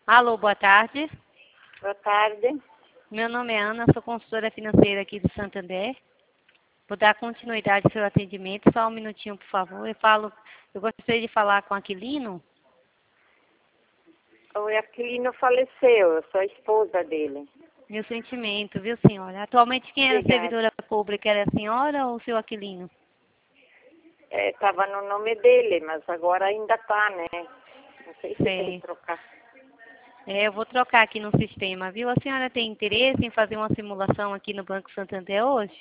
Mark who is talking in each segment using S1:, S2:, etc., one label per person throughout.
S1: Alô, boa tarde.
S2: Boa tarde.
S1: Meu nome é Ana, sou consultora financeira aqui do Santander. Vou dar continuidade ao seu atendimento, só um minutinho, por favor. Eu gostaria de falar com o Aquilino.
S2: O Aquilino faleceu, eu sou a esposa dele.
S1: Meu sentimento, viu, senhora? Atualmente, quem era a
S2: Obrigada.
S1: servidora pública? Era a senhora ou o seu Aquilino?
S2: Estava no nome dele, mas agora ainda está, né? Não sei se
S1: Sei.
S2: tem que trocar.
S1: Eu vou trocar aqui no sistema, viu? A senhora tem interesse em fazer uma simulação aqui no Banco Santander hoje?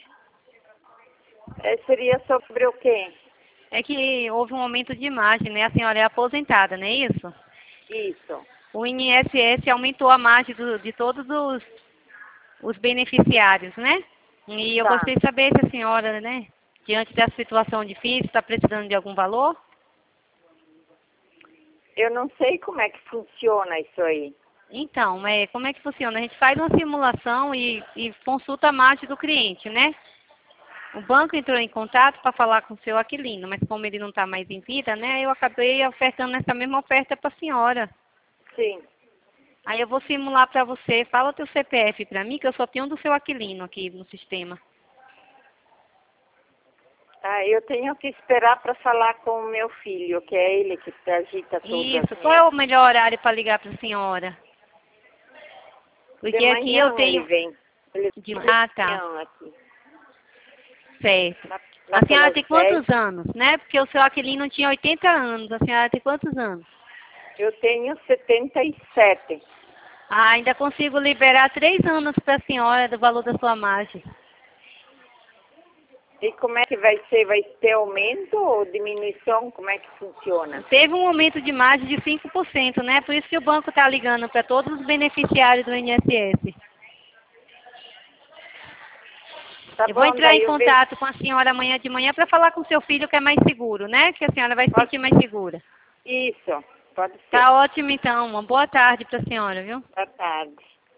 S2: Seria sobre o quê?
S1: É que houve um aumento de margem, né? A senhora é aposentada, não é isso?
S2: Isso.
S1: O INSS aumentou a margem de todos os beneficiários, né? E eu
S2: Tá.
S1: gostaria de saber se a senhora, né, diante dessa situação difícil, está precisando de algum valor?
S2: Eu não sei como é que funciona isso aí.
S1: Então, como é que funciona? A gente faz uma simulação e consulta a margem do cliente, né? O banco entrou em contato para falar com o seu Aquilino, mas como ele não está mais em vida, né, eu acabei ofertando essa mesma oferta para a senhora.
S2: Sim.
S1: Aí eu vou simular para você. Fala o teu CPF para mim, que eu só tenho um do seu Aquilino aqui no sistema.
S2: Eu tenho que esperar para falar com o meu filho, que é ele que agita tudo.
S1: Isso. Qual é o melhor horário para ligar para a senhora?
S2: De
S1: Porque aqui
S2: manhã
S1: eu
S2: ele
S1: tenho...
S2: vem. Ele
S1: Ah, tá.
S2: manhã aqui.
S1: Certo.
S2: Lá
S1: A senhora
S2: pelas
S1: tem
S2: 10.
S1: quantos anos, né? Porque o seu Aquilino tinha 80 anos. A senhora tem quantos anos?
S2: Eu tenho 77.
S1: Ah, ainda consigo liberar 3 anos para a senhora do valor da sua margem.
S2: E como é que vai ser? Vai ter aumento ou diminuição? Como é que funciona?
S1: Teve um aumento de margem de 5%, né? Por isso que o banco está ligando para todos os beneficiários do INSS.
S2: Tá
S1: Eu vou
S2: bom,
S1: entrar
S2: daí
S1: em
S2: eu vejo.
S1: contato com a senhora amanhã de manhã para falar com o seu filho que é mais seguro, né? Que a senhora vai se
S2: Pode-
S1: sentir mais segura.
S2: Isso, pode ser.
S1: Tá ótimo então. Uma boa tarde para a senhora, viu?
S2: Boa tarde.